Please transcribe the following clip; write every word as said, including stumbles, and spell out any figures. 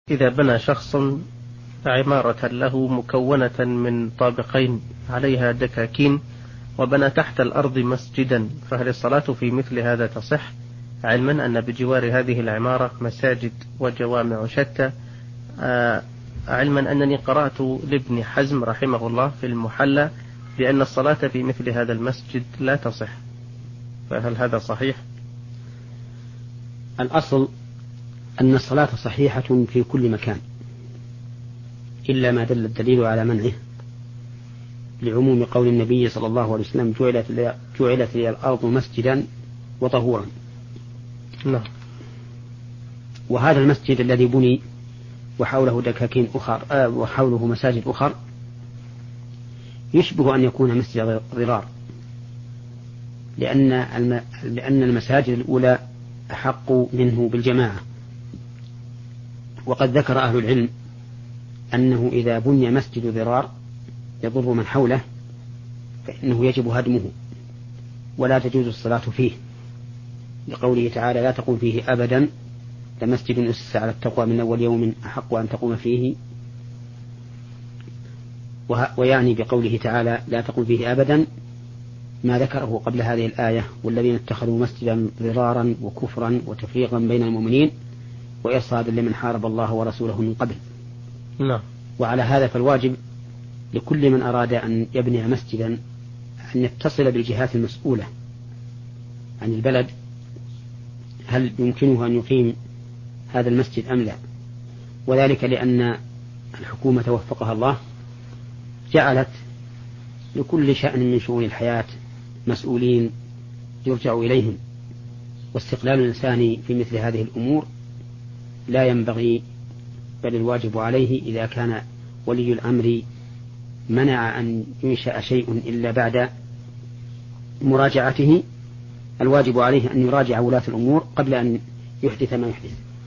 إذا بنى شخص عمارة له مكونة من طابقين عليها دكاكين وبنى تحت الأرض مسجدا، فهل الصلاة في مثل هذا تصح؟ علما أن بجوار هذه العمارة مساجد وجوامع شتى، علما أنني قرأت لابن حزم رحمه الله في المحلى بأن الصلاة في مثل هذا المسجد لا تصح، فهل هذا صحيح؟ الأصل أن الصلاة صحيحة في كل مكان إلا ما دل الدليل على منعه، لعموم قول النبي صلى الله عليه وسلم جعلت لي, جعلت لي الأرض مسجدا وطهورا. نعم. وهذا المسجد الذي بني وحوله دكاكين أخر آه وحوله مساجد أخر يشبه أن يكون مسجد ضرار، لأن الم... لأن المساجد الأولى أحق منه بالجماعة. وقد ذكر أهل العلم أنه إذا بني مسجد ضرار يضر من حوله فإنه يجب هدمه ولا تجوز الصلاة فيه، لقوله تعالى لا تقوم فيه أبدا لمسجد أسس على التقوى من أول يوم أحق أن تقوم فيه، ويعني بقوله تعالى لا تقوم فيه أبدا ما ذكره قبل هذه الآية والذين اتخذوا مسجدا ضرارا وكفرا وتفريقا بين المؤمنين وإرصادا لمن حارب الله ورسوله من قبل. لا. وعلى هذا فالواجب لكل من أراد أن يبني مسجدا أن يتصل بالجهات المسؤولة عن البلد هل يمكنه أن يقيم هذا المسجد أم لا، وذلك لأن الحكومة وفقها الله جعلت لكل شأن من شؤون الحياة مسؤولين يرجع إليهم، واستقلال الإنسان في مثل هذه الأمور لا ينبغي، بل الواجب عليه إذا كان ولي الأمر منع أن ينشأ شيء إلا بعد مراجعته، الواجب عليه أن يراجع ولاة الأمور قبل أن يحدث ما يحدث.